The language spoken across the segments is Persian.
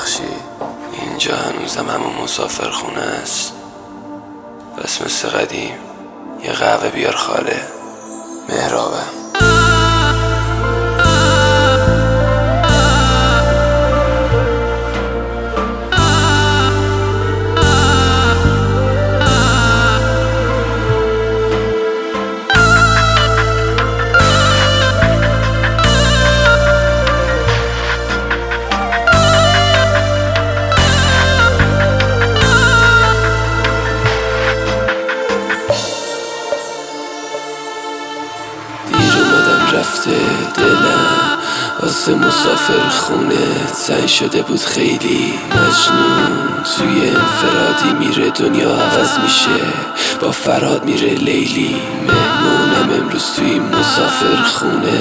ببخشی اینجا هنوزم همون مسافر خونه است. بس مثل قدیم یه قهوه بیار خاله. مهرابم. رفته دلم واسه مسافر خونه تنگ شده بود خیلی. مجنون توی انفرادی میره، دنیا عوض میشه، با فراد میره لیلی. مهمونم امروز توی مسافر خونه،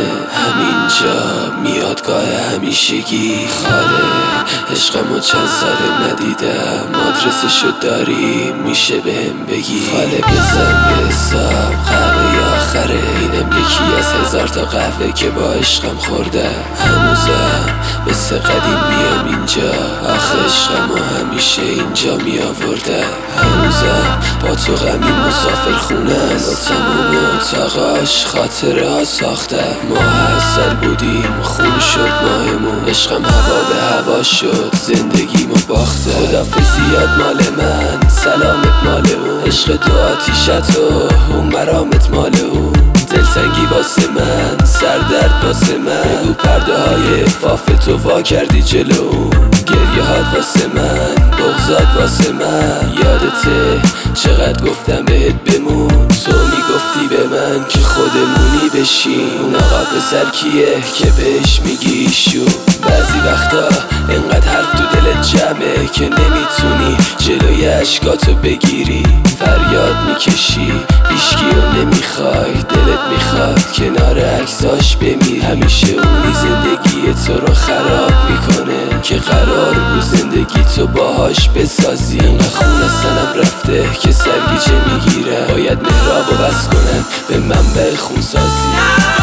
همینجا میادگاه همیشگی. خاله عشقمو چند ساله ندیدم، آدرسشو داری میشه بهم بگی؟ خاله بزن به حساب قهوه آخره، اینم یکی از 1000 تا قهوه که با عشقم خوردم. هنوزم مثل قدیم بیام اینجا، آخه عشقمو همیشه اینجا می آوردم. هنوزم با تو غمی مسافر خونه است، با تموم اتاقاش خاطره ها ساختم. ما اصل بودیم خون شد ماهمون، عشقم هوا به هوا شد، زندگیمو باخته. خدافظیات مال من، سلامت مال اون، عشق تو آتیشت و اون مرامت مال اون. دلتنگی واسه من، سردرد واسه من، بگو پرده های فاف تو وا کردی جلو. گریه هات واسه من، بغضات واسه من، یادته چقدر گفتم بهت بمون. تو میگفتی به من که خودمونی بشین، اون آقا پسر کیه که بهش میگی ایشون؟ بعضی وقتا انقدر حرف تو دلت جمعه که نمیتونی جلوی اشکاتو بگیری. فریاد میکشی هیچکیو نمیخوای، دلت میخواد کنار عکساش بمیر. همیشه اونی زندگی تو رو خراب میکنه که قرار بود زندگی تو باهاش بسازی. انقدر خون از تنم رفته که سرگیجه میگیرم، باید مهرابو بس کنم به منبع خونسازی.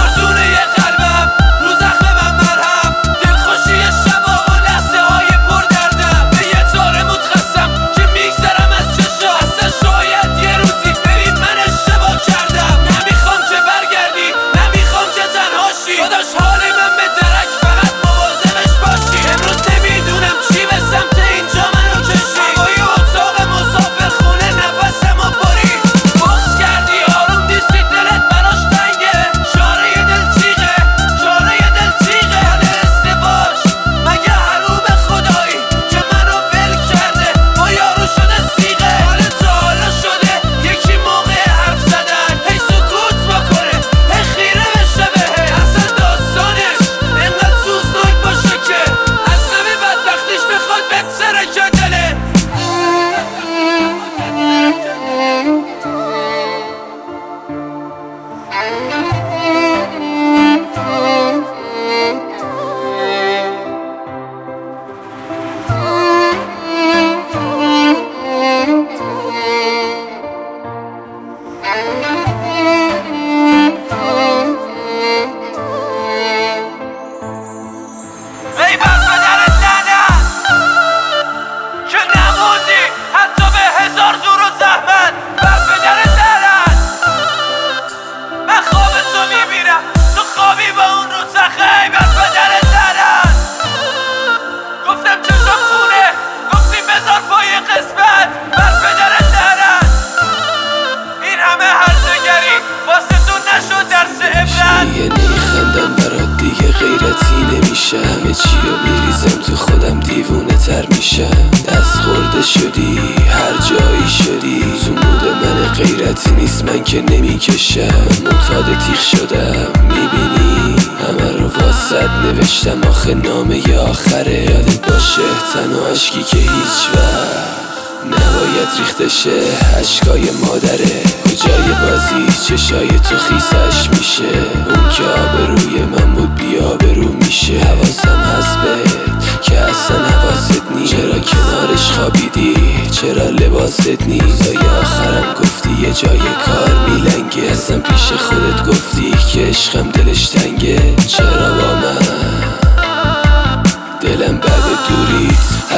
نمیخندم برات دیگه، غیرتی نمیشه، همه چی رو میریزم تو خودم، دیوونه تر میشم. دست خورده شدی هر جایی شدی، تو مود من غیرتی نیست من که نمیکشم. معتاد تیغ شدم میبینی، همه رو واسد نوشتم آخه نامه آخره. یادت باشه تنها عشقی که هیچ وقت نباید ریخته شه، عشقای مادره. کجای بازی چشای تو خیسش میشه، اون که آبروی من بود بی‌آبرو میشه. حواسم هست بهت که اصلا حواست نیست، چرا کنارش خوابیدی، چرا لباست نیست. یا آخرم گفتی یه جای کار میلنگه، اصلا پیش خودت گفتی که عشقم دلش تنگه. چرا با من دلم بعد دوریت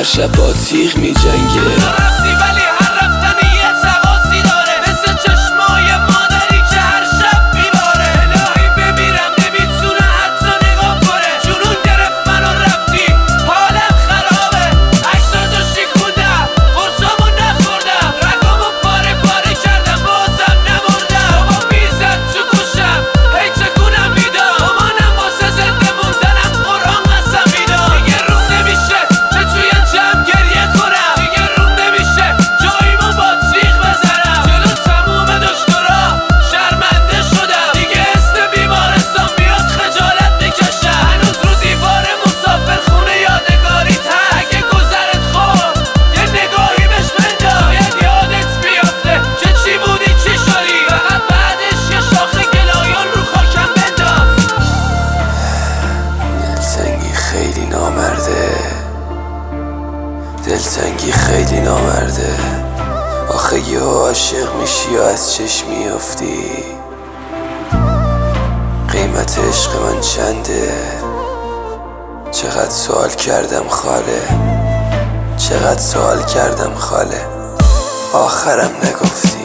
هر شب با تیغ می جنگه. رفتی ولی هر رفتنی یه تقاسی داره، مثل چشمای مادری که هر شب میباره. الهی بمیرم نمیتونه حتی نگاه کنه، جنون گرفت منو رفتی حالم خرابه. عکساتو شکوندم قرصامو نخوردم، رگامو پاره پاره کردم بازم نمردم. بابا میزد تو گوشم هی تکونم میداد، مامانم واسه زنده موندنم قرآن قسم میداد. دیگه روم نمیشه که توی جمع گریه کنم، دیگه روم نمیشه جاییمو با تیغ بزنم. جلو تموم دکترا شرمنده شدم، دیگه اسم بیمارستان بیاد خجالت میکشم. هنوز رو دیوار مسافرخونه یادگاری اگه گذرت خورد یه نگاهی بهش بنداز، شاید یادت بیافته که چی بودی چی شدی. فقط بعدش یه شاخه گلایان رو خاکم بنداز. دلتنگی خیلی نامرده، دلتنگی خیلی نامرده. آخه یه عاشق میشی و از چشم میافتی. قیمت عشق من چنده؟ چقدر سوال کردم خاله، چقدر سوال کردم خاله، آخرم نگفتی.